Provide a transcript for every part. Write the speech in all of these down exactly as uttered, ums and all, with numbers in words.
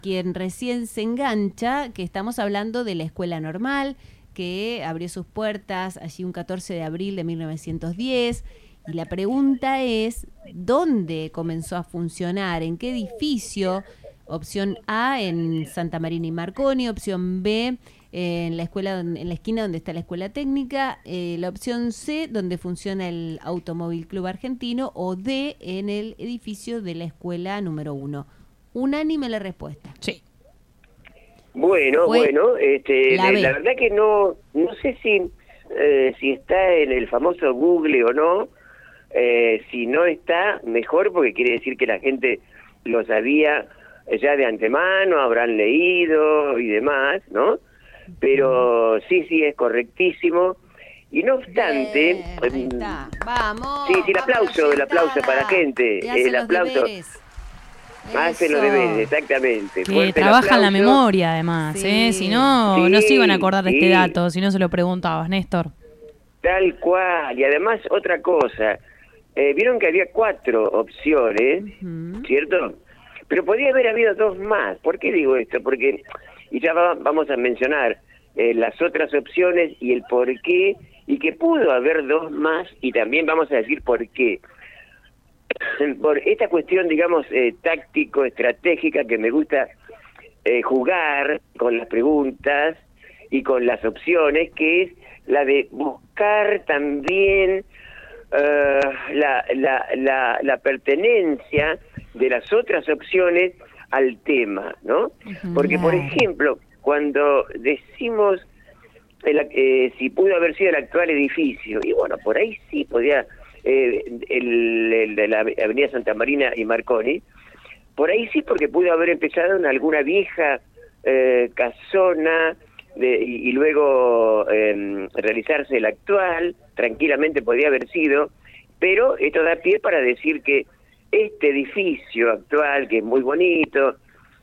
quien recién se engancha, que estamos hablando de la escuela normal, que abrió sus puertas allí un catorce de abril de mil novecientos diez, y la pregunta es, ¿dónde comenzó a funcionar? ¿En qué edificio? Opción A, en Santa Marina y Marconi. Opción B, en la escuela, en la esquina donde está la escuela técnica. Eh, la opción C, donde funciona el Automóvil Club Argentino. O D, en el edificio de la escuela número uno. Unánime la respuesta. Sí. Bueno, Fue bueno, este, la la, B. la verdad que no, no sé si, eh, si está en el famoso Google o no. Eh, si no está, mejor, porque quiere decir que la gente lo sabía ya de antemano, habrán leído y demás, ¿no? Pero sí, sí, es correctísimo. Y no obstante... Bien, ahí está. Vamos. Sí, sí, el vamos aplauso, la el aplauso sentada. para la gente. Y hace El los aplauso. deberes. Hacen los Eso. deberes, exactamente. Que Fuerte el trabajan la aplauso. memoria, además, Sí. ¿eh? Si no, Sí, no se iban a acordar de sí. este dato, si no se lo preguntabas, Néstor. Tal cual. Y además, otra cosa. Eh, Vieron que había cuatro opciones, Ujú. ¿cierto? Pero podría haber habido dos más. ¿Por qué digo esto? Porque, y ya va- vamos a mencionar eh, las otras opciones y el por qué, y que pudo haber dos más, y también vamos a decir por qué. Por esta cuestión, digamos, eh, táctico-estratégica que me gusta eh, jugar con las preguntas y con las opciones, que es la de buscar también eh, la, la, la, la pertenencia de las otras opciones al tema, ¿no? Porque, por Claro. ejemplo, cuando decimos el, eh, si pudo haber sido el actual edificio, y bueno, por ahí sí podía, eh, el, el de la avenida Santa Marina y Marconi, por ahí sí, porque pudo haber empezado en alguna vieja eh, casona de, y, y luego eh, realizarse el actual, tranquilamente podía haber sido, pero esto da pie para decir que este edificio actual, que es muy bonito,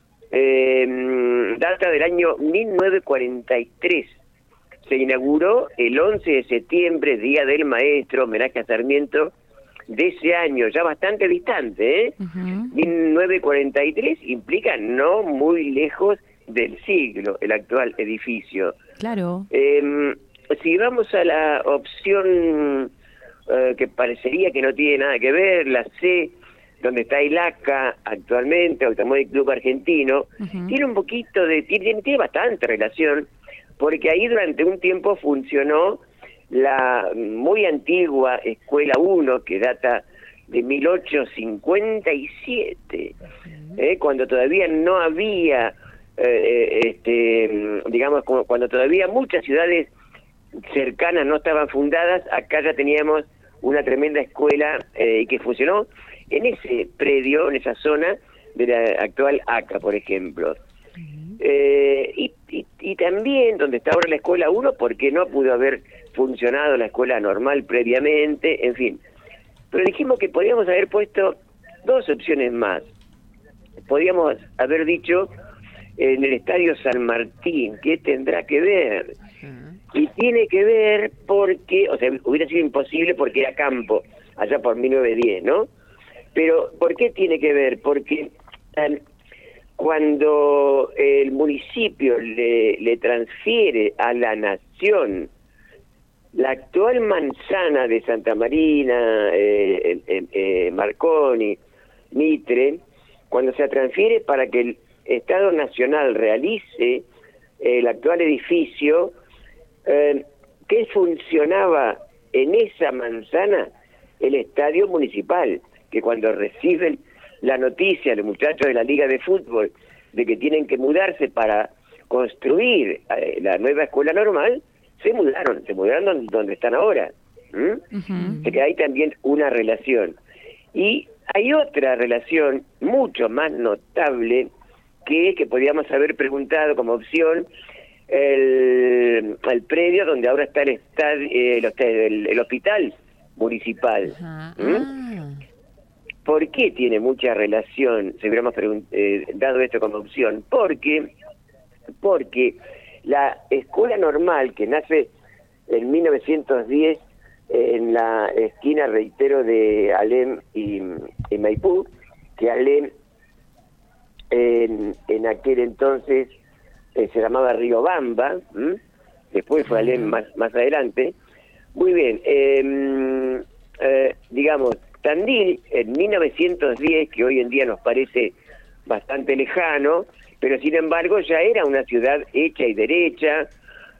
eh, data del año mil novecientos cuarenta y tres. Se inauguró el once de septiembre, Día del Maestro, homenaje a Sarmiento, de ese año, ya bastante distante, ¿eh? Ujú. mil novecientos cuarenta y tres implica no muy lejos del siglo, el actual edificio. Claro. Eh, si vamos a la opción eh, que parecería que no tiene nada que ver, la C, donde está el A C A actualmente, Automóvil Club Argentino, Ujú. tiene un poquito de, tiene, tiene bastante relación, porque ahí durante un tiempo funcionó la muy antigua Escuela uno, que data de mil ochocientos cincuenta y siete, eh, cuando todavía no había, eh, este, digamos, como cuando todavía muchas ciudades cercanas no estaban fundadas, acá ya teníamos una tremenda escuela eh, que funcionó en ese predio, en esa zona de la actual A C A, por ejemplo. Eh, y, y, y también donde está ahora la escuela uno, porque no pudo haber funcionado la escuela normal previamente, en fin. Pero dijimos que podíamos haber puesto dos opciones más. Podíamos haber dicho en el Estadio San Martín, ¿qué tendrá que ver? Y tiene que ver porque, o sea, hubiera sido imposible porque era campo, allá por mil novecientos diez, ¿no? Pero, ¿por qué tiene que ver? Porque eh, cuando el municipio le, le transfiere a la nación la actual manzana de Santa Marina, eh, eh, eh, Marconi, Mitre, cuando se transfiere para que el Estado Nacional realice el actual edificio, eh, ¿qué funcionaba en esa manzana? El estadio municipal, que cuando reciben la noticia los muchachos de la Liga de Fútbol de que tienen que mudarse para construir eh, la nueva escuela normal, se mudaron, se mudaron donde, donde están ahora. ¿Mm? Ujú. Así que hay también una relación. Y hay otra relación mucho más notable que, que podríamos haber preguntado como opción, el, el predio donde ahora está el, estadio, eh, el, el, el hospital municipal. Ajá. ¿Mm? Ah. ¿Por qué tiene mucha relación, si hubiéramos pregun- eh, dado esto como opción? Porque, porque la escuela normal que nace en mil novecientos diez en la esquina, reitero, de Alem y, y Maipú, que Alem en, en aquel entonces eh, se llamaba Riobamba, ¿m? Después fue Alem más, más adelante. Muy bien, eh, eh, digamos, Tandil en mil novecientos diez, que hoy en día nos parece bastante lejano, pero sin embargo ya era una ciudad hecha y derecha,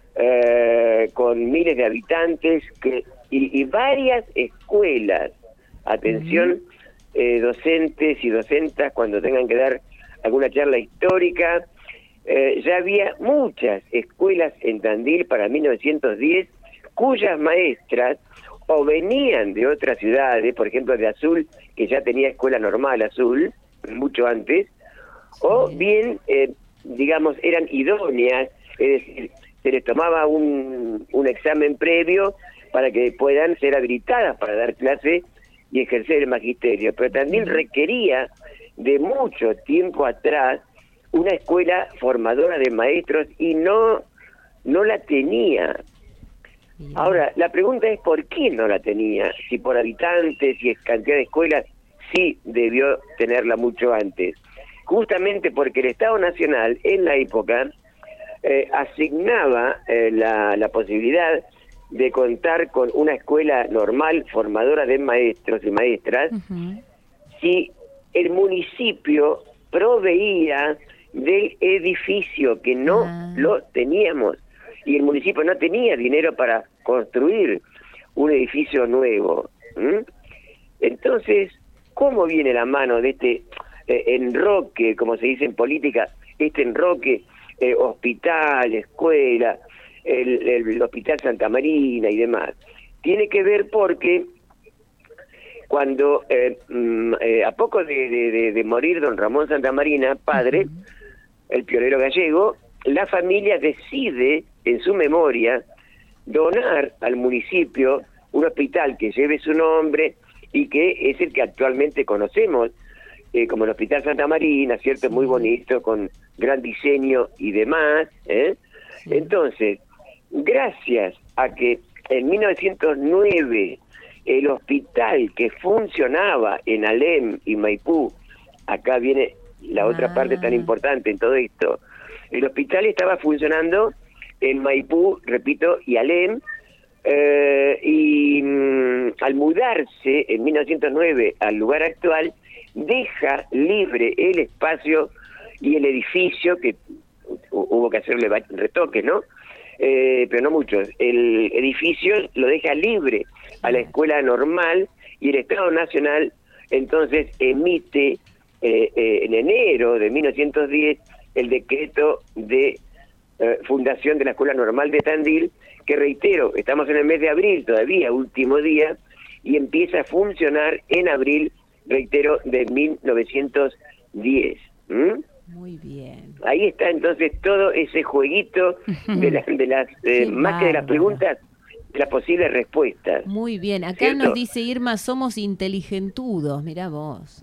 eh, con miles de habitantes que y, y varias escuelas, atención, uh-huh. eh, docentes y docentas cuando tengan que dar alguna charla histórica, eh, ya había muchas escuelas en Tandil para mil novecientos diez, cuyas maestras o venían de otras ciudades, por ejemplo de Azul, que ya tenía escuela normal Azul, mucho antes, o bien, eh, digamos, eran idóneas, es decir, se les tomaba un, un examen previo para que puedan ser habilitadas para dar clase y ejercer el magisterio. Pero también requería de mucho tiempo atrás una escuela formadora de maestros y no, no la tenía. Ahora, la pregunta es ¿por qué no la tenía? Si por habitantes, si es cantidad de escuelas, sí debió tenerla mucho antes. Justamente porque el Estado Nacional en la época eh, asignaba eh, la, la posibilidad de contar con una escuela normal formadora de maestros y maestras, uh-huh. si el municipio proveía del edificio, que no uh-huh. lo teníamos, y el municipio no tenía dinero para construir un edificio nuevo. ¿Mm? Entonces, ¿cómo viene la mano de este eh, enroque, como se dice en política, este enroque, eh, hospital, escuela, el, el, el Hospital Santa Marina y demás? Tiene que ver porque cuando, eh, eh, a poco de, de, de, de morir don Ramón Santa Marina, padre, uh-huh. el pionero gallego, la familia decide, en su memoria, donar al municipio un hospital que lleve su nombre y que es el que actualmente conocemos, eh, como el Hospital Santa Marina, ¿cierto? Muy bonito, con gran diseño y demás, ¿eh? Sí. Entonces, gracias a que en mil novecientos nueve el hospital que funcionaba en Alem y Maipú, acá viene la otra ah. parte tan importante en todo esto, el hospital estaba funcionando en Maipú, repito, y Alem, eh, y mm, al mudarse en mil novecientos nueve al lugar actual, deja libre el espacio y el edificio, que hubo que hacerle retoques, ¿no? Eh, pero no muchos. El edificio lo deja libre a la escuela normal y el Estado Nacional entonces emite eh, eh, en enero de mil novecientos diez el decreto de eh, fundación de la Escuela Normal de Tandil, que reitero, estamos en el mes de abril todavía, último día, y empieza a funcionar en abril, reitero, de mil novecientos diez. ¿Mm? Muy bien. Ahí está entonces todo ese jueguito de, la, de las, eh, más bárbaro. Que de las preguntas, de las posibles respuestas. Muy bien, acá ¿cierto? Nos dice Irma, somos inteligentudos, mirá vos.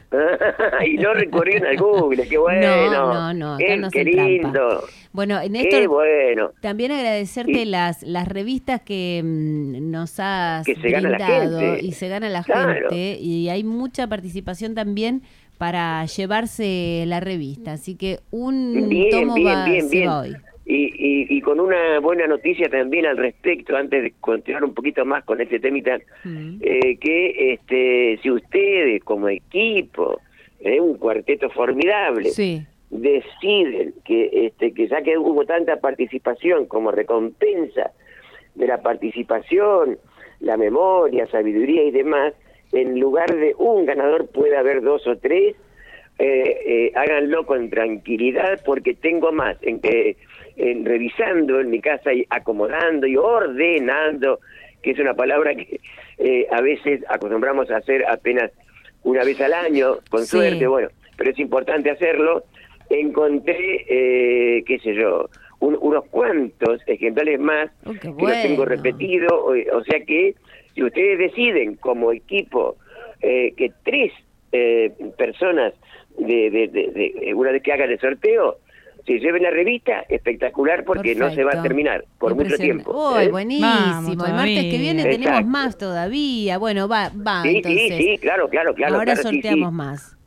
Y no recurrieron al Google, qué bueno. No, no, no, acá qué, no qué se lindo. Trampa. Bueno, Néstor, qué bueno. También agradecerte y, las las revistas que mmm, nos has que se brindado gana la gente. Y se gana la claro. gente, y hay mucha participación también para llevarse la revista, así que un bien, tomo bien, va, bien, se bien. va hoy. Y, y, y con una buena noticia también al respecto, antes de continuar un poquito más con este temita, mm. eh, que este si ustedes como equipo, eh, un cuarteto formidable, sí. deciden que este que ya que hubo tanta participación como recompensa de la participación, la memoria, sabiduría y demás, en lugar de un ganador puede haber dos o tres, eh, eh, háganlo con tranquilidad, porque tengo más en que en revisando en mi casa y acomodando y ordenando, que es una palabra que eh, a veces acostumbramos a hacer apenas una vez al año, con sí. suerte, bueno, pero es importante hacerlo. Encontré, eh, qué sé yo, un, unos cuantos ejemplares más, oh, que bueno. los tengo repetido, o, o sea que si ustedes deciden como equipo eh, que tres eh, personas, de, de, de, de una vez que hagan el sorteo, se lleven la revista, espectacular, porque Perfecto. No se va a terminar por mucho tiempo. ¡Oh, ¿eh? buenísimo! Vamos, el martes que viene Exacto. tenemos más todavía. Bueno, va, va sí, entonces. Sí, sí, claro, claro, claro. Ahora claro, sorteamos sí, sí. más.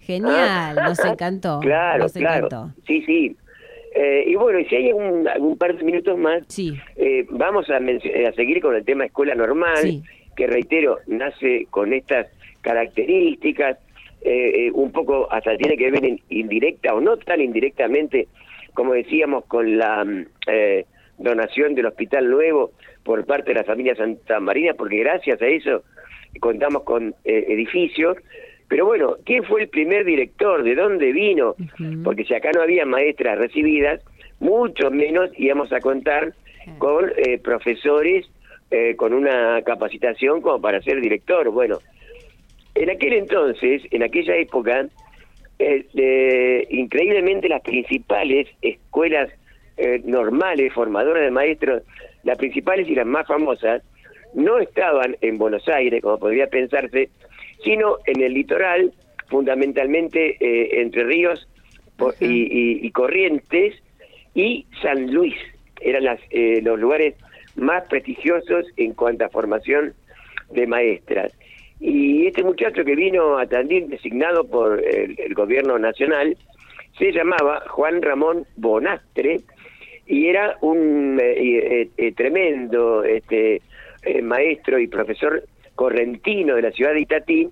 Genial, nos encantó. Claro, nos claro. encantó. Sí, sí. Eh, y bueno, y si hay un, algún par de minutos más, Sí. eh, vamos a, a seguir con el tema escuela normal, Sí. que reitero, nace con estas características, eh, eh, un poco hasta tiene que ver en, indirecta o no tan indirectamente, como decíamos, con la eh, donación del Hospital Nuevo por parte de la familia Santa Marina, porque gracias a eso contamos con eh, edificios. Pero bueno, ¿quién fue el primer director? ¿De dónde vino? Uh-huh. Porque si acá no había maestras recibidas, mucho menos íbamos a contar con eh, profesores eh, con una capacitación como para ser director. Bueno, en aquel entonces, en aquella época, eh, eh, increíblemente las principales escuelas eh, normales, formadoras de maestros, las principales y las más famosas, no estaban en Buenos Aires, como podría pensarse, sino en el litoral, fundamentalmente eh, Entre Ríos por, y, y, y Corrientes y San Luis. Eran las, eh, los lugares más prestigiosos en cuanto a formación de maestras. Y este muchacho que vino a Tandil, designado por el, el gobierno nacional, se llamaba Juan Ramón Bonastre y era un eh, eh, eh, tremendo este eh, maestro y profesor correntino de la ciudad de Itatí,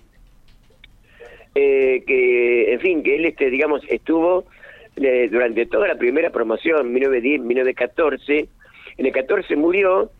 eh, que, en fin, que él, este digamos, estuvo eh, durante toda la primera promoción, mil novecientos diez, mil novecientos catorce, en el catorce murió,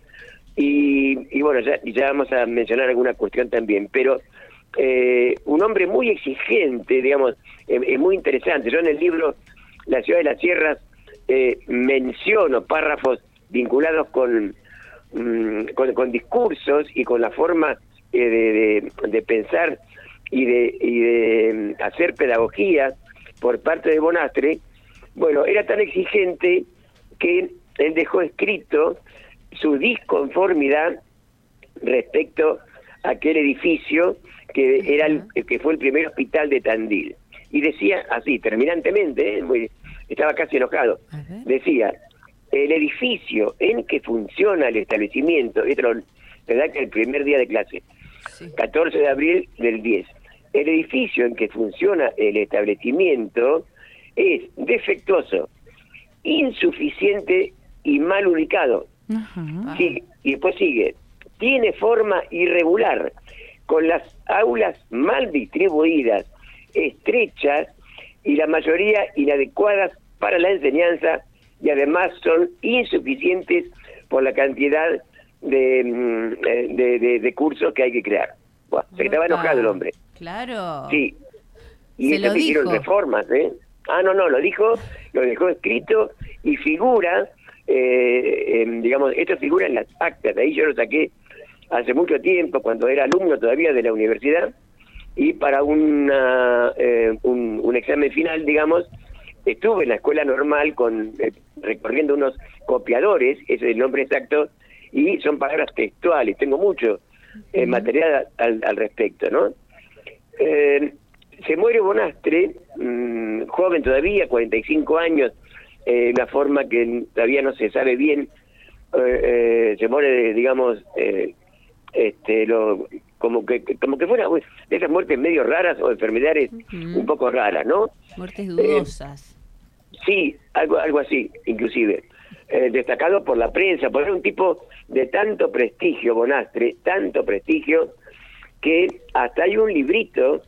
y, y bueno, ya, ya vamos a mencionar alguna cuestión también, pero eh, un hombre muy exigente, digamos, es eh, muy interesante. Yo en el libro La ciudad de las sierras eh, menciono párrafos vinculados con, mm, con, con discursos y con la forma eh, de, de, de pensar y de, y de hacer pedagogía por parte de Bonastre. Bueno, era tan exigente que él dejó escrito su disconformidad respecto a aquel edificio que era el, que fue el primer hospital de Tandil. Y decía así, terminantemente, ¿eh? Muy, estaba casi enojado, decía: el edificio en que funciona el establecimiento, esto lo redacta el primer día de clase, sí. catorce de abril del diez, el edificio en que funciona el establecimiento es defectuoso, insuficiente y mal ubicado. Uh-huh. Sigue, y después sigue, tiene forma irregular, con las aulas mal distribuidas, estrechas y la mayoría inadecuadas para la enseñanza, y además son insuficientes por la cantidad de, de, de, de cursos que hay que crear. Bueno, se estaba enojado el hombre. Claro. Sí. Y se eso lo que hicieron dijo. reformas, ¿eh? Ah, no, no, lo dijo, lo dejó escrito y figura, eh, eh, digamos, esto figura en las actas. Ahí yo lo saqué hace mucho tiempo, cuando era alumno todavía de la universidad, y para una, eh, un, un examen final, digamos, estuve en la escuela normal con eh, recorriendo unos copiadores, ese es el nombre exacto, y son palabras textuales. Tengo mucho eh, material al, al respecto, ¿no? Eh, se muere Bonastre, mmm, joven todavía, cuarenta y cinco años, eh, una forma que todavía no se sabe bien. Eh, eh, se muere, digamos, eh, este, lo, como que como que fuera de esas muertes medio raras o enfermedades uh-huh. un poco raras, ¿no? Muertes dudosas. Eh, sí, algo algo así, inclusive. Eh, destacado por la prensa, por ser un tipo de tanto prestigio, Bonastre, tanto prestigio, que hasta hay un librito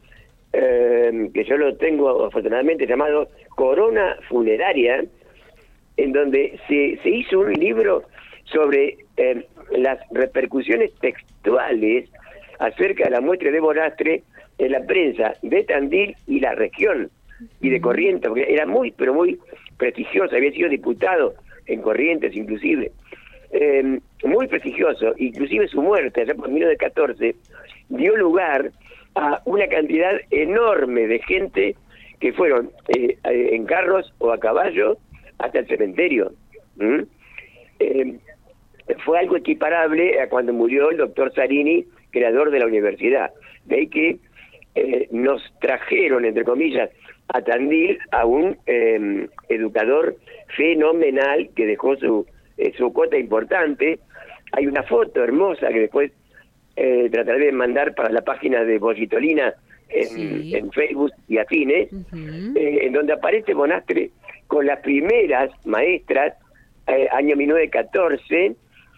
eh, que yo lo tengo afortunadamente llamado Corona Funeraria, en donde se, se hizo un libro sobre eh, las repercusiones textuales acerca de la muerte de Bonastre en la prensa de Tandil y la región, y de Corrientes, porque era muy, pero muy prestigioso, había sido diputado en Corrientes inclusive, eh, muy prestigioso. Inclusive su muerte, allá por mil novecientos catorce, dio lugar a una cantidad enorme de gente que fueron eh, en carros o a caballo hasta el cementerio. ¿Mm? Eh, fue algo equiparable a cuando murió el doctor Zarini, creador de la universidad. De ahí que eh, nos trajeron, entre comillas, a Tandil a un eh, educador fenomenal que dejó su, eh, su cuota importante. Hay una foto hermosa que después eh, trataré de mandar para la página de Bollitolina en, Sí. en Facebook y afines, Ujú. eh, en donde aparece Bonastre con las primeras maestras, eh, año mil novecientos catorce,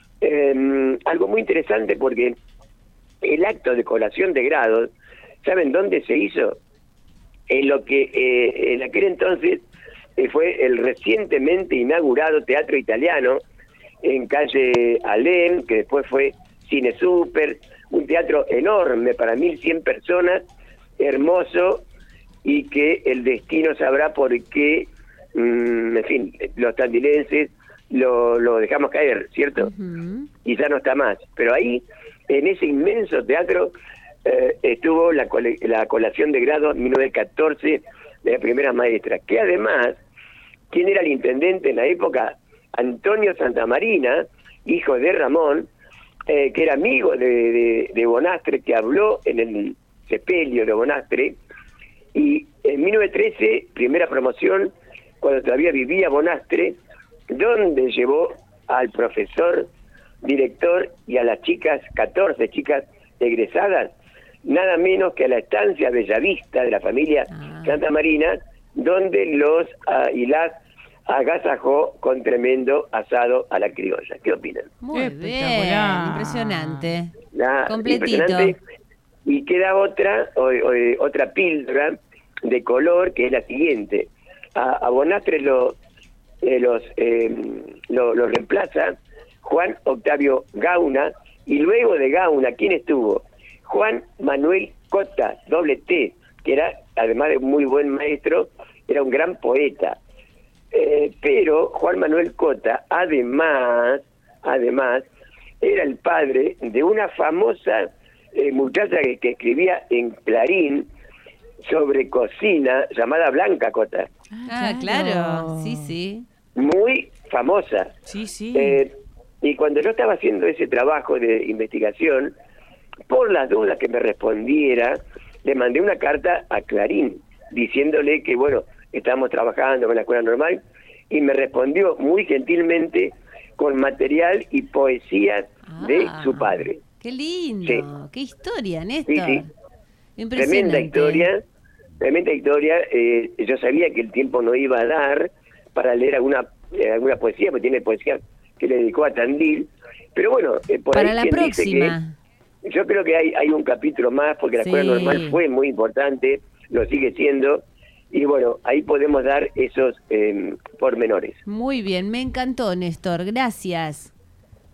eh, algo muy interesante porque el acto de colación de grados, ¿saben dónde se hizo? En lo que eh, en aquel entonces eh, fue el recientemente inaugurado Teatro Italiano, en calle Alem, que después fue Cine Super, un teatro enorme para mil cien personas, hermoso, y que el destino sabrá por qué, mmm, en fin, los tandilenses lo, lo dejamos caer, ¿cierto? Ujú. Quizá no está más, pero ahí, en ese inmenso teatro, eh, estuvo la, cole, la colación de grado mil novecientos catorce de la primera maestra, que además, ¿quién era el intendente en la época? Antonio Santamarina, hijo de Ramón, eh, que era amigo de, de, de Bonastre, que habló en el sepelio de Bonastre, y en mil novecientos trece, primera promoción, cuando todavía vivía Bonastre, donde llevó al profesor, director y a las chicas, catorce chicas egresadas, nada menos que a la estancia Bellavista de la familia Ah. Santa Marina, donde los uh, y las agasajó con tremendo asado a la criolla. ¿Qué opinan? Muy bien, Espectacular. impresionante. La- Completito. impresionante. Y queda otra o, o, otra píldora de color, que es la siguiente. A, a Bonastre lo, eh, los eh, lo, lo reemplaza Juan Octavio Gauna, y luego de Gauna, ¿quién estuvo? Juan Manuel Cota, doble T, que era, además de muy buen maestro, era un gran poeta. Eh, pero Juan Manuel Cota, además, además, era el padre de una famosa eh, muchacha que, que escribía en Clarín sobre cocina, llamada Blanca Cota, Ah, claro. Sí, sí. muy famosa. Sí, sí. Eh, y cuando yo estaba haciendo ese trabajo de investigación, por las dudas que me respondiera, le mandé una carta a Clarín, diciéndole que, bueno, estábamos trabajando con la escuela normal, y me respondió muy gentilmente con material y poesía de Ah, su padre. Qué lindo. Sí. Qué historia, Néstor. Sí, sí. Impresionante. Tremenda historia, tremenda historia. Eh, yo sabía que el tiempo no iba a dar para leer alguna eh, alguna poesía, porque tiene poesía que le dedicó a Tandil, pero bueno, eh, por Para ahí la quien dice que próxima. yo creo que hay hay un capítulo más, porque la Sí. escuela normal fue muy importante, lo sigue siendo, y bueno, ahí podemos dar esos eh, pormenores. Muy bien, me encantó, Néstor. Gracias.